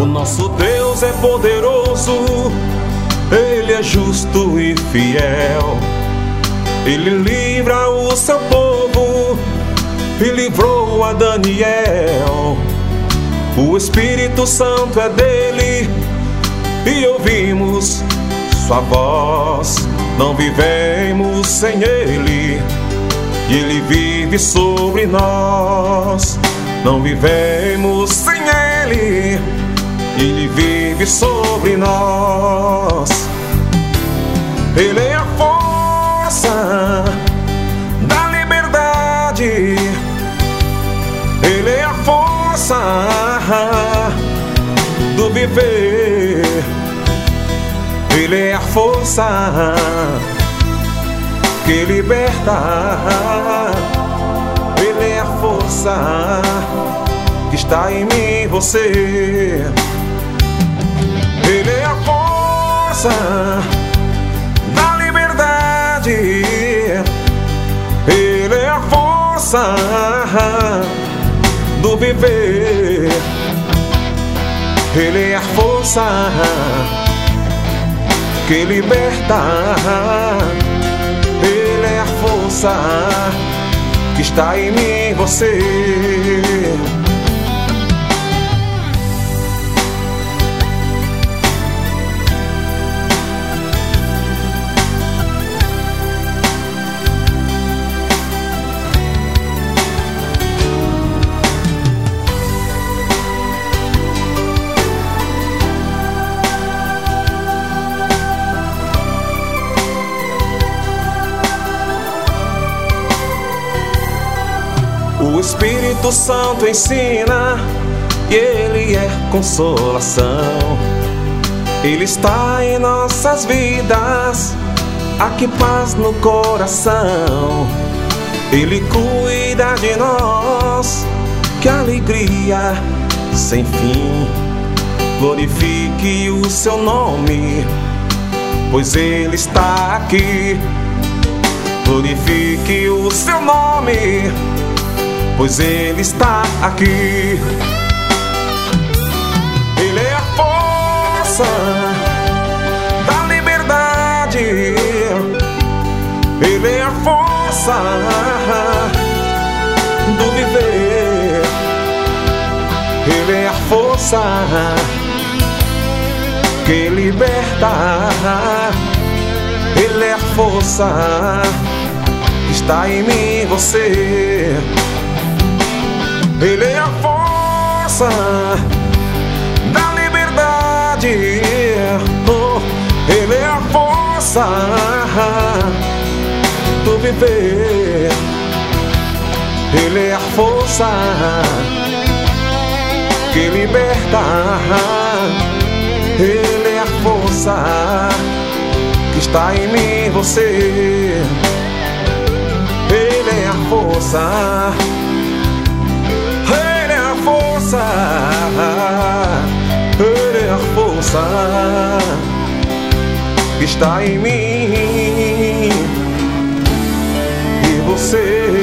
nosso Deus é poderoso, Ele é justo e fiel. Ele livra o seu povo e livrou a Daniel. O Espírito Santo é dele e ouvimos sua voz. Não vivemos sem ele e ele vive sobre nós. Não vivemos sem ele, ele vive sobre nós. Ele é a força da liberdade, ele é a força do viver, ele é a força que liberta, ele é a força que está em mim e você. Ele é a força da liberdade, ele é a força do viver, ele é a força que liberta, ele é a força que está em mim e você. O Espírito Santo ensina e ele é consolação. Ele está em nossas vidas, aqui paz no coração. Ele cuida de nós, que alegria sem fim. Glorifique o seu nome, pois ele está aqui. Glorifique o seu nome, pois ele está aqui. Ele é a força da liberdade, ele é a força do viver, ele é a força que liberta, ele é a força que está em mim e você. Ele é a força da liberdade, ele é a força do viver, ele é a força que liberta, ele é a força que está em mim e você. Ele é a força, ele é a força que está em mim e você.